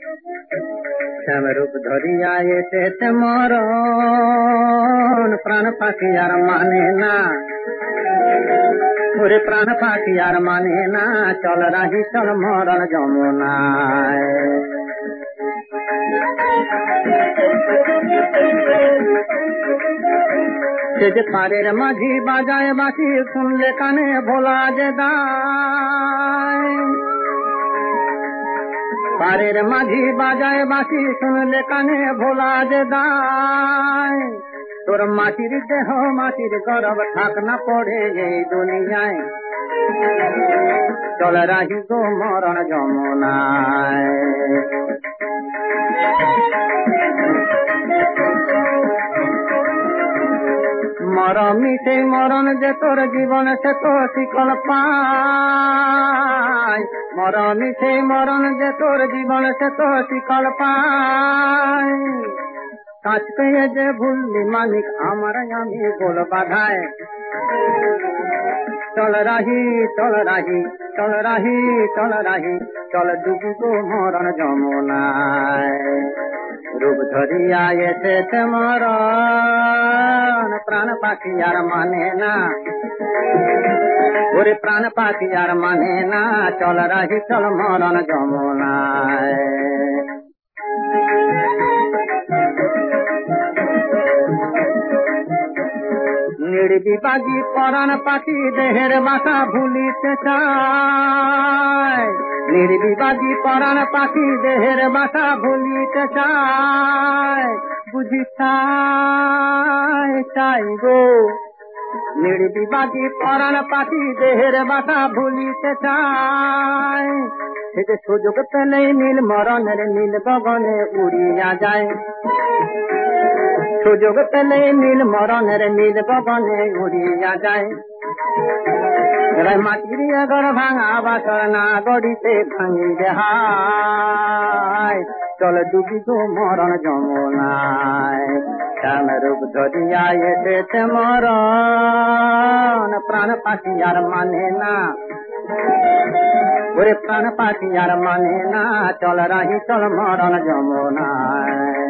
শ্যাম রূপ ধরিয়া এসেছে মরণ, প্রাণ পাখি আর মানে না, ওরে প্রাণ পাখি আর মানে না, চল রাহি চল মরণ যমুনায়। সে যে পারের মাঝি বাজায় বাঁশি, শুনলে কানে ভোলা যে দায়। পারের মাঝি বাজায় বাঁশি, শুনলে কানে ভোলা যে দায়। তোর মাটির দেহ মাটির গরব থাক না পড়ে এই দুনিয়ায়, চল রাহি গো মরণ যমুনায়। মরমি সেই মরণ যে তোর জীবন সে তো শিকল পায়, মরমি সেই মরণ যে তোর জীবন সে তো শিকল পায়। কাছ পেয়ে যে ভুললি মালিক আমার আমি গোল বাধায়, চল রাহি চল রাহি চল রাহি চল রাহি, চল ডুবি গো মরণ যমুনায়। রূপ ধরিয়া এসেছে মরণ, প্রাণ পাখি আর মানে না, ওরে প্রাণ পাখি আর মানে না, চল রাহি চল মরণ যমুনায়। নির্বিবাদী পরাণ পাখি দেহের বাসা ভুলিতে চায়, নির্বিবাদী পরাণ পাখি দেহের বাসা ভুলিতে চায়। বুঝি চাই চাই গো, নির্বিবাদী পরাণ পাখি দেহের বাসা ভুলিতে চায়। সেটা সুযোগ পেলেই নীল মরণের নীল গগনে উড়িয়া যায়, সুযোগ পেলে নীল মরণের নীল গগনে উড়িয়া যায়। মাটির ঘর ভাঙা বাসর না গড়িতে ভাঙি দেহায়, চল ডুবি গো মরণ যমুনায়। শ্যাম রূপ ধরিয়া এসেছে মরণ, প্রাণ পাখি আর মানে না, ওরে প্রাণ পাখি আর মানে না, চল রাহি চল মরণ যমুনায়।